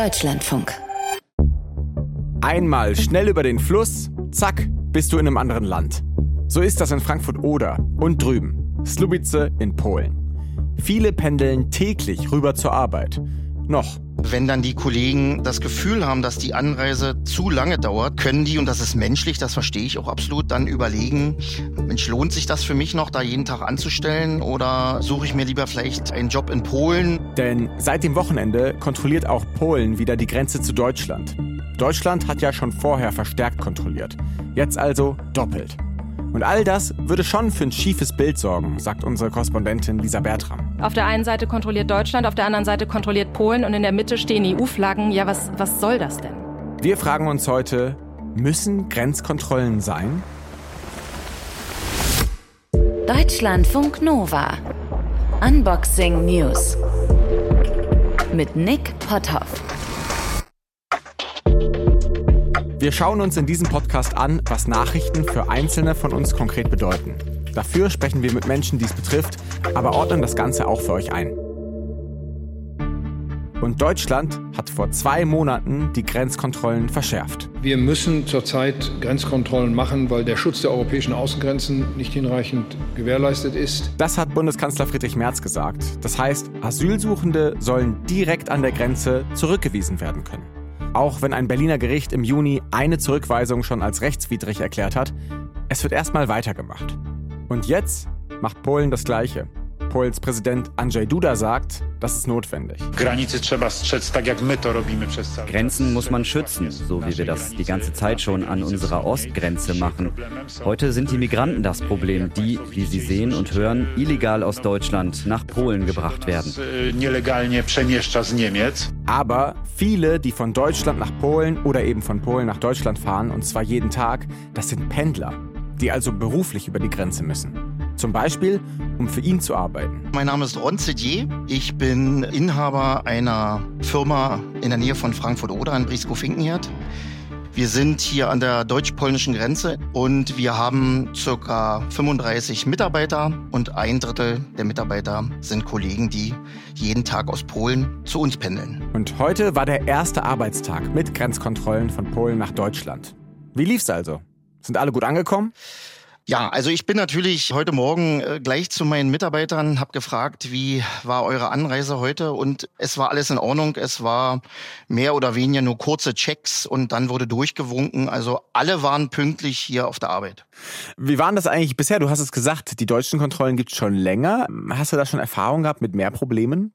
Deutschlandfunk. Einmal schnell über den Fluss, zack, bist du in einem anderen Land. So ist das in Frankfurt-Oder und drüben, Słubice in Polen. Viele pendeln täglich rüber zur Arbeit. Noch. Wenn dann die Kollegen das Gefühl haben, dass die Anreise zu lange dauert, können die, und das ist menschlich, das verstehe ich auch absolut, dann überlegen, Mensch, lohnt sich das für mich noch, da jeden Tag anzustellen, oder suche ich mir lieber vielleicht einen Job in Polen? Denn seit dem Wochenende kontrolliert auch Polen wieder die Grenze zu Deutschland. Deutschland hat ja schon vorher verstärkt kontrolliert. Jetzt also doppelt. Und all das würde schon für ein schiefes Bild sorgen, sagt unsere Korrespondentin Lisa Bertram. Auf der einen Seite kontrolliert Deutschland, auf der anderen Seite kontrolliert Polen und in der Mitte stehen EU-Flaggen. Ja, was soll das denn? Wir fragen uns heute, müssen Grenzkontrollen sein? Deutschlandfunk Nova. Unboxing News. Mit Nick Potthoff. Wir schauen uns in diesem Podcast an, was Nachrichten für Einzelne von uns konkret bedeuten. Dafür sprechen wir mit Menschen, die es betrifft, aber ordnen das Ganze auch für euch ein. Und Deutschland hat vor 2 Monaten die Grenzkontrollen verschärft. Wir müssen zurzeit Grenzkontrollen machen, weil der Schutz der europäischen Außengrenzen nicht hinreichend gewährleistet ist. Das hat Bundeskanzler Friedrich Merz gesagt. Das heißt, Asylsuchende sollen direkt an der Grenze zurückgewiesen werden können. Auch wenn ein Berliner Gericht im Juni eine Zurückweisung schon als rechtswidrig erklärt hat, es wird erstmal weitergemacht. Und jetzt macht Polen das Gleiche. Polens Präsident Andrzej Duda sagt, das ist notwendig. Grenzen muss man schützen, so wie wir das die ganze Zeit schon an unserer Ostgrenze machen. Heute sind die Migranten das Problem, die, wie Sie sehen und hören, illegal aus Deutschland nach Polen gebracht werden. Aber viele, die von Deutschland nach Polen oder eben von Polen nach Deutschland fahren, und zwar jeden Tag, das sind Pendler, die also beruflich über die Grenze müssen. Zum Beispiel, um für ihn zu arbeiten. Mein Name ist Ron Zedier. Ich bin Inhaber einer Firma in der Nähe von Frankfurt-Oder in Brieskow-Finkenherd. Wir sind hier an der deutsch-polnischen Grenze und wir haben ca. 35 Mitarbeiter und 1/3 der Mitarbeiter sind Kollegen, die jeden Tag aus Polen zu uns pendeln. Und heute war der erste Arbeitstag mit Grenzkontrollen von Polen nach Deutschland. Wie lief's also? Sind alle gut angekommen? Ja, also ich bin natürlich heute Morgen gleich zu meinen Mitarbeitern, habe gefragt, wie war eure Anreise heute, und es war alles in Ordnung. Es war mehr oder weniger nur kurze Checks und dann wurde durchgewunken. Also alle waren pünktlich hier auf der Arbeit. Wie war das eigentlich bisher? Du hast es gesagt, die deutschen Kontrollen gibt es schon länger. Hast du da schon Erfahrung gehabt mit mehr Problemen?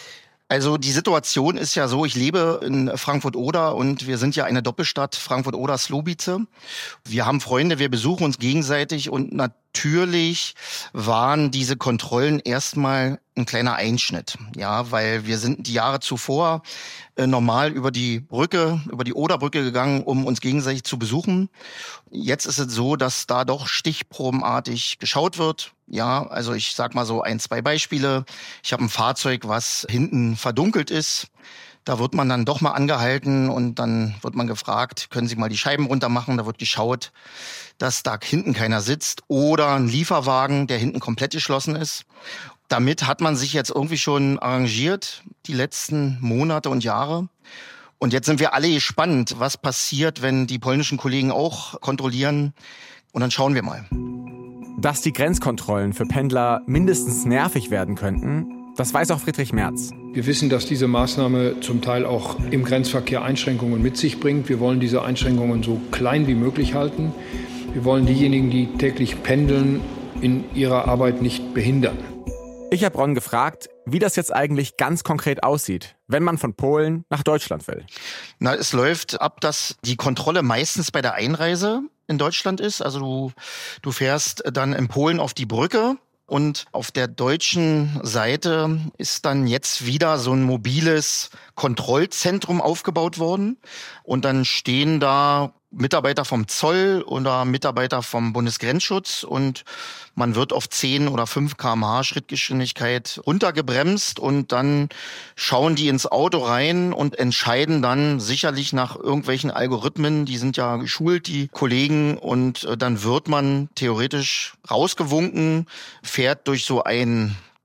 Also die Situation ist ja so, ich lebe in Frankfurt-Oder und wir sind ja eine Doppelstadt, Frankfurt-Oder-Słubice. Wir haben Freunde, wir besuchen uns gegenseitig und natürlich waren diese Kontrollen erstmal ein kleiner Einschnitt. Ja, weil wir sind die Jahre zuvor normal über die Brücke, über die Oderbrücke gegangen, um uns gegenseitig zu besuchen. Jetzt ist es so, dass da doch stichprobenartig geschaut wird. Ja, also ich sag mal so 1, 2 Beispiele. Ich habe ein Fahrzeug, was hinten verdunkelt ist. Da wird man dann doch mal angehalten und dann wird man gefragt, können Sie mal die Scheiben runter machen? Da wird geschaut, dass da hinten keiner sitzt. Oder ein Lieferwagen, der hinten komplett geschlossen ist. Damit hat man sich jetzt irgendwie schon arrangiert, die letzten Monate und Jahre. Und jetzt sind wir alle gespannt, was passiert, wenn die polnischen Kollegen auch kontrollieren. Und dann schauen wir mal. Dass die Grenzkontrollen für Pendler mindestens nervig werden könnten, das weiß auch Friedrich Merz. Wir wissen, dass diese Maßnahme zum Teil auch im Grenzverkehr Einschränkungen mit sich bringt. Wir wollen diese Einschränkungen so klein wie möglich halten. Wir wollen diejenigen, die täglich pendeln, in ihrer Arbeit nicht behindern. Ich habe Ron gefragt, wie das jetzt eigentlich ganz konkret aussieht, wenn man von Polen nach Deutschland will. Na, es läuft ab, dass die Kontrolle meistens bei der Einreise in Deutschland ist. Also du fährst dann in Polen auf die Brücke und auf der deutschen Seite ist dann jetzt wieder so ein mobiles Kontrollzentrum aufgebaut worden. Und dann stehen da Mitarbeiter vom Zoll oder Mitarbeiter vom Bundesgrenzschutz und man wird auf 10 oder 5 km/h Schrittgeschwindigkeit runtergebremst und dann schauen die ins Auto rein und entscheiden dann sicherlich nach irgendwelchen Algorithmen, die sind ja geschult, die Kollegen, und dann wird man theoretisch rausgewunken, fährt durch so ein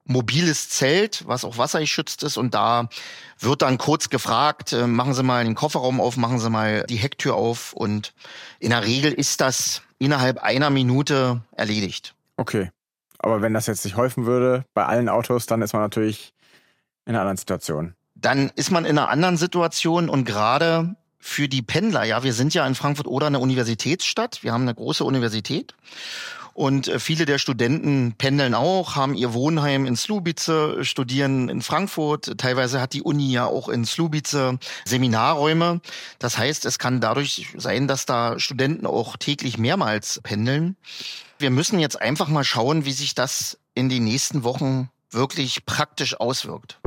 mobiles Zelt, was auch wassergeschützt ist. Und da wird dann kurz gefragt, machen Sie mal den Kofferraum auf, machen Sie mal die Hecktür auf. Und in der Regel ist das innerhalb einer Minute erledigt. Okay, aber wenn das jetzt nicht häufen würde bei allen Autos, dann ist man natürlich in einer anderen Situation. Dann ist man in einer anderen Situation und gerade für die Pendler, ja, wir sind ja in Frankfurt-Oder eine Universitätsstadt, wir haben eine große Universität und viele der Studenten pendeln auch, haben ihr Wohnheim in Słubice, studieren in Frankfurt, teilweise hat die Uni ja auch in Słubice Seminarräume. Das heißt, es kann dadurch sein, dass da Studenten auch täglich mehrmals pendeln. Wir müssen jetzt einfach mal schauen, wie sich das in den nächsten Wochen wirklich praktisch auswirkt.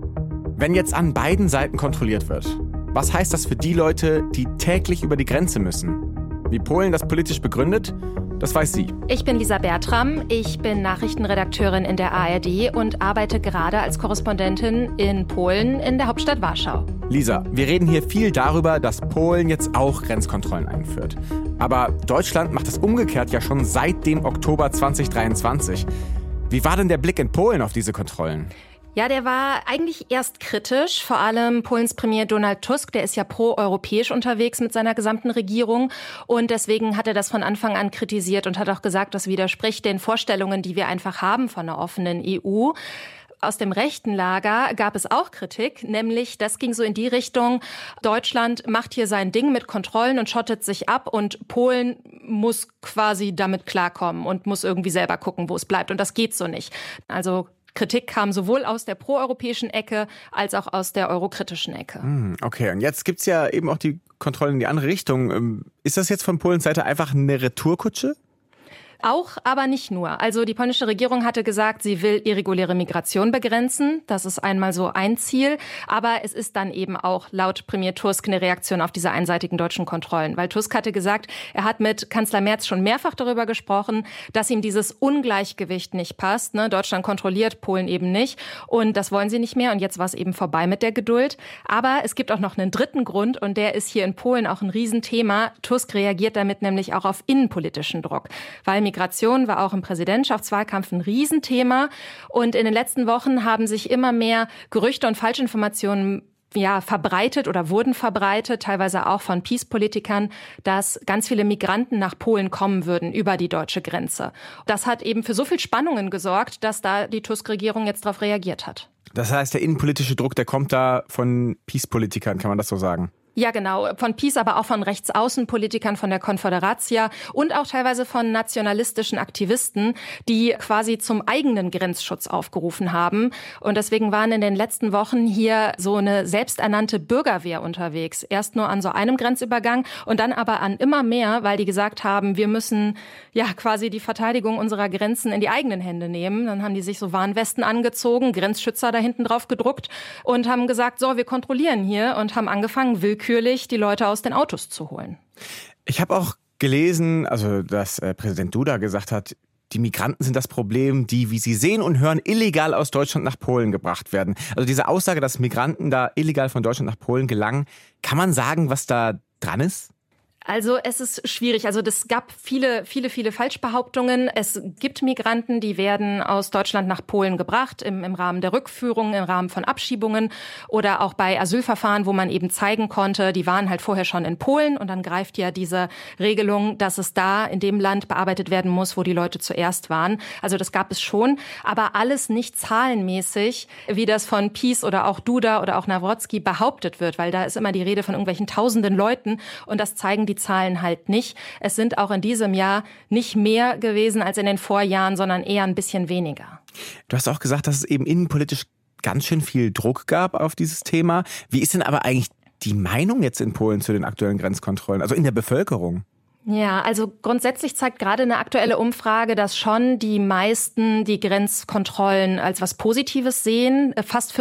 Wenn jetzt an beiden Seiten kontrolliert wird, was heißt das für die Leute, die täglich über die Grenze müssen? Wie Polen das politisch begründet, das weiß sie. Ich bin Lisa Bertram, ich bin Nachrichtenredakteurin in der ARD und arbeite gerade als Korrespondentin in Polen in der Hauptstadt Warschau. Lisa, wir reden hier viel darüber, dass Polen jetzt auch Grenzkontrollen einführt. Aber Deutschland macht das umgekehrt ja schon seit dem Oktober 2023. Wie war denn der Blick in Polen auf diese Kontrollen? Ja, der war eigentlich erst kritisch, vor allem Polens Premier Donald Tusk, der ist ja pro-europäisch unterwegs mit seiner gesamten Regierung und deswegen hat er das von Anfang an kritisiert und hat auch gesagt, das widerspricht den Vorstellungen, die wir einfach haben von einer offenen EU. Aus dem rechten Lager gab es auch Kritik, nämlich das ging so in die Richtung, Deutschland macht hier sein Ding mit Kontrollen und schottet sich ab und Polen muss quasi damit klarkommen und muss irgendwie selber gucken, wo es bleibt und das geht so nicht. Also Kritik kam sowohl aus der proeuropäischen Ecke als auch aus der eurokritischen Ecke. Okay, und jetzt gibt's ja eben auch die Kontrollen in die andere Richtung. Ist das jetzt von Polens Seite einfach eine Retourkutsche? Auch, aber nicht nur. Also die polnische Regierung hatte gesagt, sie will irreguläre Migration begrenzen. Das ist einmal so ein Ziel. Aber es ist dann eben auch laut Premier Tusk eine Reaktion auf diese einseitigen deutschen Kontrollen. Weil Tusk hatte gesagt, er hat mit Kanzler Merz schon mehrfach darüber gesprochen, dass ihm dieses Ungleichgewicht nicht passt. Ne? Deutschland kontrolliert, Polen eben nicht. Und das wollen sie nicht mehr. Und jetzt war es eben vorbei mit der Geduld. Aber es gibt auch noch einen dritten Grund. Und der ist hier in Polen auch ein Riesenthema. Tusk reagiert damit nämlich auch auf innenpolitischen Druck. Weil Migration war auch im Präsidentschaftswahlkampf ein Riesenthema. Und in den letzten Wochen haben sich immer mehr Gerüchte und Falschinformationen verbreitet oder wurden verbreitet, teilweise auch von PiS-Politikern, dass ganz viele Migranten nach Polen kommen würden über die deutsche Grenze. Das hat eben für so viel Spannungen gesorgt, dass da die Tusk-Regierung jetzt darauf reagiert hat. Das heißt, der innenpolitische Druck, der kommt da von PiS-Politikern, kann man das so sagen? Ja, genau. Von PiS, aber auch von Rechtsaußenpolitikern, von der Konföderacja und auch teilweise von nationalistischen Aktivisten, die quasi zum eigenen Grenzschutz aufgerufen haben. Und deswegen waren in den letzten Wochen hier so eine selbsternannte Bürgerwehr unterwegs. Erst nur an so einem Grenzübergang und dann aber an immer mehr, weil die gesagt haben, wir müssen ja quasi die Verteidigung unserer Grenzen in die eigenen Hände nehmen. Dann haben die sich so Warnwesten angezogen, Grenzschützer da hinten drauf gedruckt und haben gesagt, so, wir kontrollieren hier und haben angefangen, willkürlich die Leute aus den Autos zu holen. Ich habe auch gelesen, also dass Präsident Duda gesagt hat, die Migranten sind das Problem, die, wie Sie sehen und hören, illegal aus Deutschland nach Polen gebracht werden. Also diese Aussage, dass Migranten da illegal von Deutschland nach Polen gelangen, kann man sagen, was da dran ist? Also es ist schwierig. Also es gab viele Falschbehauptungen. Es gibt Migranten, die werden aus Deutschland nach Polen gebracht im Rahmen der Rückführung, im Rahmen von Abschiebungen oder auch bei Asylverfahren, wo man eben zeigen konnte, die waren halt vorher schon in Polen und dann greift ja diese Regelung, dass es da in dem Land bearbeitet werden muss, wo die Leute zuerst waren. Also das gab es schon, aber alles nicht zahlenmäßig, wie das von PiS oder auch Duda oder auch Nawrocki behauptet wird, weil da ist immer die Rede von irgendwelchen tausenden Leuten und das zeigen die Zahlen halt nicht. Es sind auch in diesem Jahr nicht mehr gewesen als in den Vorjahren, sondern eher ein bisschen weniger. Du hast auch gesagt, dass es eben innenpolitisch ganz schön viel Druck gab auf dieses Thema. Wie ist denn aber eigentlich die Meinung jetzt in Polen zu den aktuellen Grenzkontrollen, also in der Bevölkerung? Ja, also grundsätzlich zeigt gerade eine aktuelle Umfrage, dass schon die meisten die Grenzkontrollen als was Positives sehen, fast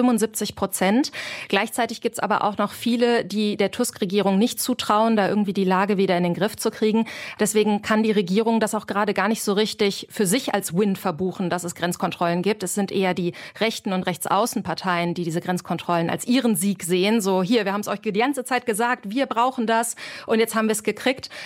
75%. Gleichzeitig gibt's aber auch noch viele, die der Tusk-Regierung nicht zutrauen, da irgendwie die Lage wieder in den Griff zu kriegen. Deswegen kann die Regierung das auch gerade gar nicht so richtig für sich als Win verbuchen, dass es Grenzkontrollen gibt. Es sind eher die rechten und Rechtsaußenparteien, die diese Grenzkontrollen als ihren Sieg sehen. So, hier, wir haben es euch die ganze Zeit gesagt, wir brauchen das und jetzt haben wir es gekriegt. Es gibt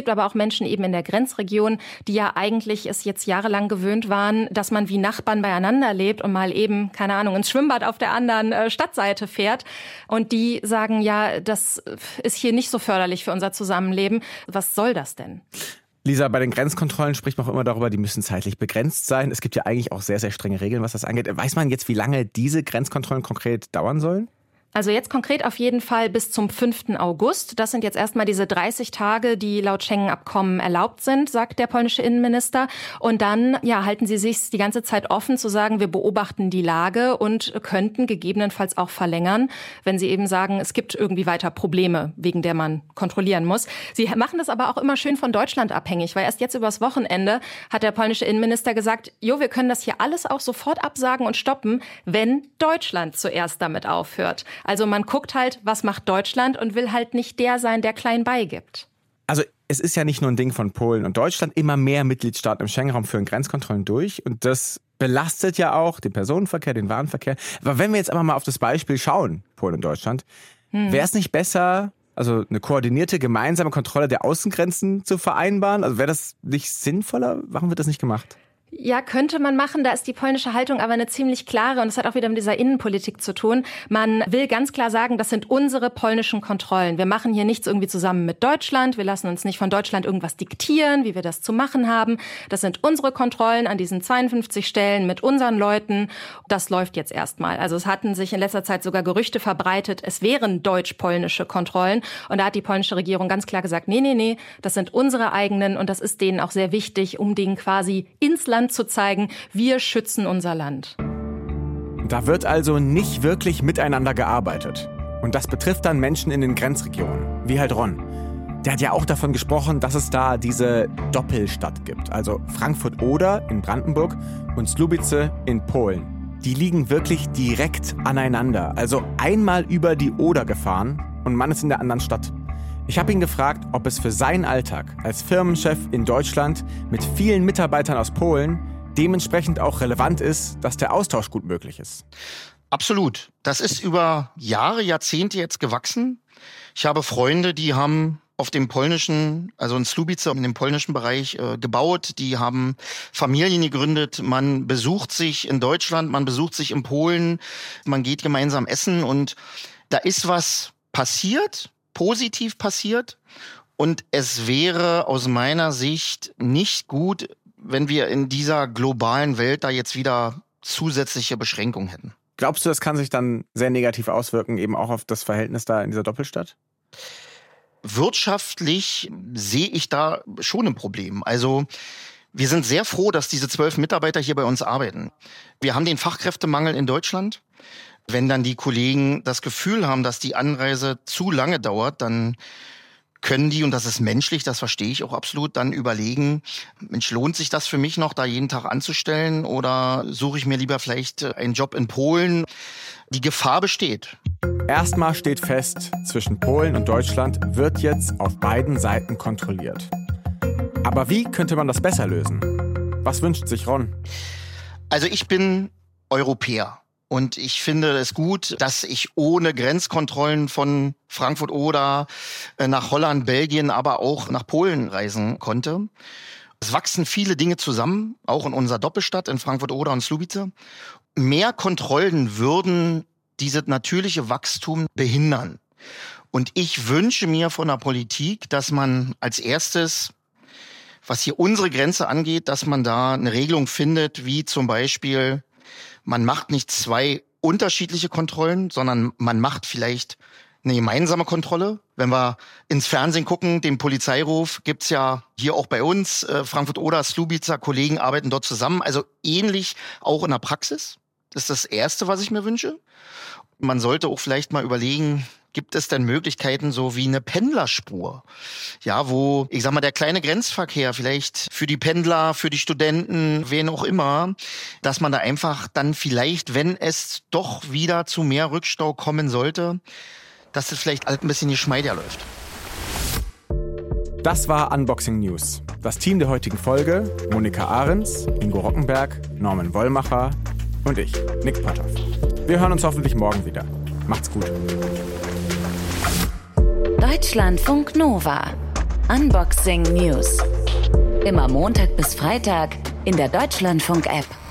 gibt aber auch Menschen eben in der Grenzregion, die ja eigentlich es jetzt jahrelang gewöhnt waren, dass man wie Nachbarn beieinander lebt und mal eben, keine Ahnung, ins Schwimmbad auf der anderen Stadtseite fährt. Und die sagen, ja, das ist hier nicht so förderlich für unser Zusammenleben. Was soll das denn? Lisa, bei den Grenzkontrollen spricht man auch immer darüber, die müssen zeitlich begrenzt sein. Es gibt ja eigentlich auch sehr, sehr strenge Regeln, was das angeht. Weiß man jetzt, wie lange diese Grenzkontrollen konkret dauern sollen? Also jetzt konkret auf jeden Fall bis zum 5. August. Das sind jetzt erstmal diese 30 Tage, die laut Schengen-Abkommen erlaubt sind, sagt der polnische Innenminister. Und dann halten sie sich die ganze Zeit offen zu sagen, wir beobachten die Lage und könnten gegebenenfalls auch verlängern, wenn sie eben sagen, es gibt irgendwie weiter Probleme, wegen der man kontrollieren muss. Sie machen das aber auch immer schön von Deutschland abhängig, weil erst jetzt übers Wochenende hat der polnische Innenminister gesagt, wir können das hier alles auch sofort absagen und stoppen, wenn Deutschland zuerst damit aufhört. Also man guckt halt, was macht Deutschland und will halt nicht der sein, der klein beigibt. Also es ist ja nicht nur ein Ding von Polen und Deutschland. Immer mehr Mitgliedstaaten im Schengen-Raum führen Grenzkontrollen durch. Und das belastet ja auch den Personenverkehr, den Warenverkehr. Aber wenn wir jetzt einfach mal auf das Beispiel schauen, Polen und Deutschland, wäre es nicht besser, also eine koordinierte gemeinsame Kontrolle der Außengrenzen zu vereinbaren? Also wäre das nicht sinnvoller? Warum wird das nicht gemacht? Ja, könnte man machen. Da ist die polnische Haltung aber eine ziemlich klare und es hat auch wieder mit dieser Innenpolitik zu tun. Man will ganz klar sagen, das sind unsere polnischen Kontrollen. Wir machen hier nichts irgendwie zusammen mit Deutschland. Wir lassen uns nicht von Deutschland irgendwas diktieren, wie wir das zu machen haben. Das sind unsere Kontrollen an diesen 52 Stellen mit unseren Leuten. Das läuft jetzt erstmal. Also es hatten sich in letzter Zeit sogar Gerüchte verbreitet, es wären deutsch-polnische Kontrollen. Und da hat die polnische Regierung ganz klar gesagt, nee, das sind unsere eigenen und das ist denen auch sehr wichtig, um denen quasi ins Land zu zeigen, wir schützen unser Land. Da wird also nicht wirklich miteinander gearbeitet. Und das betrifft dann Menschen in den Grenzregionen, wie halt Ron. Der hat ja auch davon gesprochen, dass es da diese Doppelstadt gibt. Also Frankfurt-Oder in Brandenburg und Słubice in Polen. Die liegen wirklich direkt aneinander. Also einmal über die Oder gefahren und man ist in der anderen Stadt. Ich habe ihn gefragt, ob es für seinen Alltag als Firmenchef in Deutschland mit vielen Mitarbeitern aus Polen dementsprechend auch relevant ist, dass der Austausch gut möglich ist. Absolut. Das ist über Jahre, Jahrzehnte jetzt gewachsen. Ich habe Freunde, die haben auf dem polnischen, also in Słubice, in dem polnischen Bereich gebaut. Die haben Familien gegründet. Man besucht sich in Deutschland, man besucht sich in Polen. Man geht gemeinsam essen und da ist was passiert. Positiv passiert und es wäre aus meiner Sicht nicht gut, wenn wir in dieser globalen Welt da jetzt wieder zusätzliche Beschränkungen hätten. Glaubst du, das kann sich dann sehr negativ auswirken, eben auch auf das Verhältnis da in dieser Doppelstadt? Wirtschaftlich sehe ich da schon ein Problem. Also wir sind sehr froh, dass diese 12 Mitarbeiter hier bei uns arbeiten. Wir haben den Fachkräftemangel in Deutschland. Wenn dann die Kollegen das Gefühl haben, dass die Anreise zu lange dauert, dann können die, und das ist menschlich, das verstehe ich auch absolut, dann überlegen, Mensch, lohnt sich das für mich noch, da jeden Tag anzustellen oder suche ich mir lieber vielleicht einen Job in Polen? Die Gefahr besteht. Erstmal steht fest, zwischen Polen und Deutschland wird jetzt auf beiden Seiten kontrolliert. Aber wie könnte man das besser lösen? Was wünscht sich Ron? Also ich bin Europäer. Und ich finde es gut, dass ich ohne Grenzkontrollen von Frankfurt-Oder nach Holland, Belgien, aber auch nach Polen reisen konnte. Es wachsen viele Dinge zusammen, auch in unserer Doppelstadt in Frankfurt-Oder und Słubice. Mehr Kontrollen würden dieses natürliche Wachstum behindern. Und ich wünsche mir von der Politik, dass man als erstes, was hier unsere Grenze angeht, dass man da eine Regelung findet, wie zum Beispiel, man macht nicht 2 unterschiedliche Kontrollen, sondern man macht vielleicht eine gemeinsame Kontrolle. Wenn wir ins Fernsehen gucken, den Polizeiruf gibt's ja hier auch bei uns. Frankfurt-Oder, Słubice, Kollegen arbeiten dort zusammen. Also ähnlich auch in der Praxis. Das ist das Erste, was ich mir wünsche. Man sollte auch vielleicht mal überlegen, gibt es denn Möglichkeiten so wie eine Pendlerspur? Ja, wo, ich sag mal, der kleine Grenzverkehr vielleicht für die Pendler, für die Studenten, wen auch immer, dass man da einfach dann vielleicht, wenn es doch wieder zu mehr Rückstau kommen sollte, dass es vielleicht halt ein bisschen geschmeidiger läuft. Das war Unboxing News. Das Team der heutigen Folge: Monika Ahrens, Ingo Rockenberg, Norman Wollmacher und ich, Nick Potthoff. Wir hören uns hoffentlich morgen wieder. Macht's gut. Deutschlandfunk Nova. Unboxing News. Immer Montag bis Freitag in der Deutschlandfunk-App.